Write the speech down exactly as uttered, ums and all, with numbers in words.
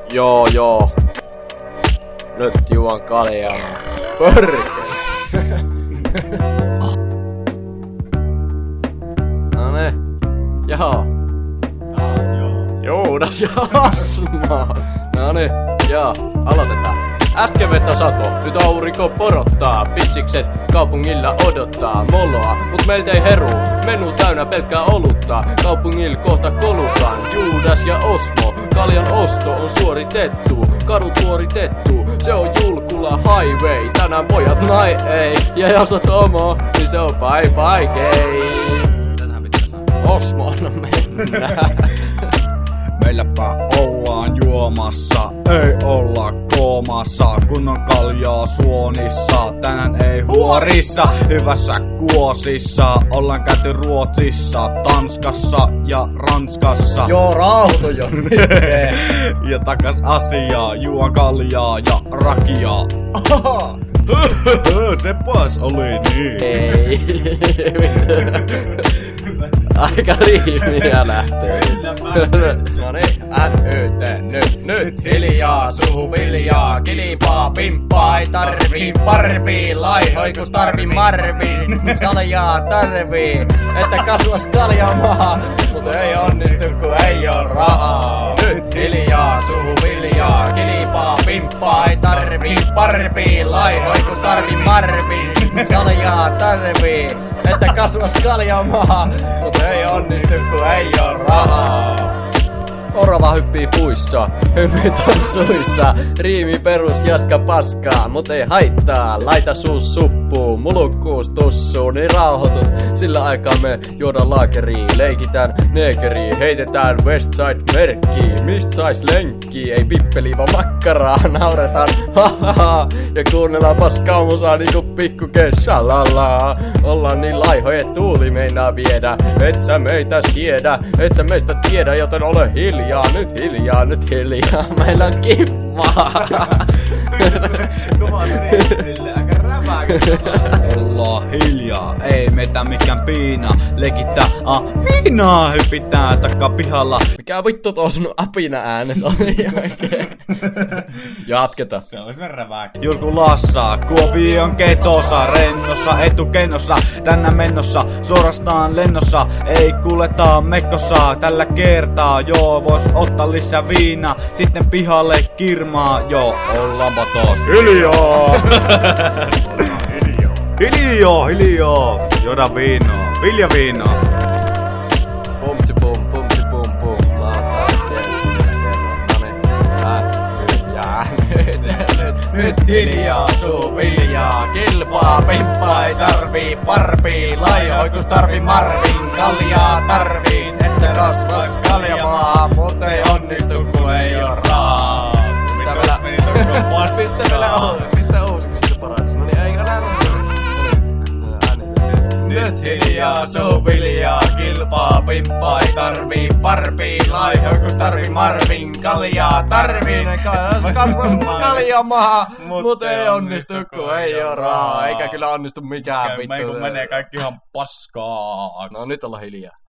Joo, joo. Nyt juon kaljaa. Pörkö. No ne. Joo. Taas joo. Juudas ja Asma. No ne. Joo. Aloitetaan. Äsken vettä sato, nyt aurinko porottaa. Pissikset kaupungilla odottaa moloa, mut meiltä ei heru. Menu täynnä pelkkää olutta. Kaupungilla kohta kolutaan. Juudas ja Osmo, kaljan osto on suoritettu. Kadut suoritettu, se on Julkula highway. Tänään pojat nai ei, ja jos oot homo, niin se on bye bye gay. Tänään pitää sanoa. Osmo, anna mennä. Meilläpä ollaan juomassa, ei olla koomassa, kun on kaljaa suonissa. Tänään ei huorissa, hyvässä kuosissa. Ollaan käyty Ruotsissa, Tanskassa ja Ranskassa. Joo, rauhoitu jo nyt. Ja takas asiaa, juon kaljaa ja rakiaa. Sepäs oli niin. Ei. Aika riimiä lähtee. No niin, N-Y-T, nyt, nyt hiljaa, suhu viljaa, kilpaa, pimppaa, ei tarvii parvii, laihoikus tarvii marviin, kaljaa tarvii, että kasvas kaljamaa, mutta ei onnistu kun ei oo rahaa. Nyt hiljaa, suhu viljaa, kilpaa, pimppaa, ei tarvii parvii, laihoikus tarvii marviin, kaljaa tarvii, että kasvas kaljamaa, mutta ei onnistu kun ei oo rahaa. Orava hyppii puissa, hyppii tanssuissa, riimi perus jaska paskaa, mut ei haittaa, laita suus suppuun, mulukkuus tussuun, niin rauhoitut, sillä aikaa me juodaan laakeriin, leikitään neekeriin, heitetään Westside-merkkiin, mist sais lenkkiä, ei pippeli vaan makkaraa, nauretaan, hahaha, ja kuunnellaan paskaa musaa niinku pikku kesälala, ollaan niin laihoja, et tuuli meinaa viedä, et sä meitä siedä, et sä meistä tiedä, joten ole hiljaa. Nyt hiljaa, nyt hiljaa, meillä on kivaa. Kova reisille, aika räväkä. Ollaan hiljaa, ei meitä mikään piina. Legittää a piinaa, hypitää takapihalla. Mikä vittu tuossa sun apina äänessä oli oikein? Jatketaan. Se olisi räväkä. Julkulassa, Kuopion ketossa, rennossa, etukenossa, tänä mennossa, suorastaan lennossa, ei kuuleta mekkossa, tällä kertaa, joo, vois ottaa lisää viina, sitten pihalle kirmaa, joo, ollaanpa taas hiljaa. Hiljaa, hiljaa, joda viinoa, viljaviinoa. Pumtsi pum, pumtsi pum pum, lautaa kertsi nyt hiljaa, suu viljaa, kilpaa, pimppaa, ei tarvii parpii, laihoikus tarvii marvin, kaljaa tarvii, että rasvas kaljamaa, mut ei onnistu kun ei oo rahaa. Mitä meillä Mistä meillä on? Mistä uusiksi sitä paratsi? No niin, eikä nää nyt hiljaa, suu viljaa, kilpaa, pimppaa, ei tarvii parpii, laihoikus tarvii marvin, kaljaa tarvii, kasvas kaljamaa, mut ei onnistu kun ei oo rahaa, eikä kyllä onnistu mikään vittu. Meiku menee kaikki ihan paskaa. No nyt ollaan hiljaa.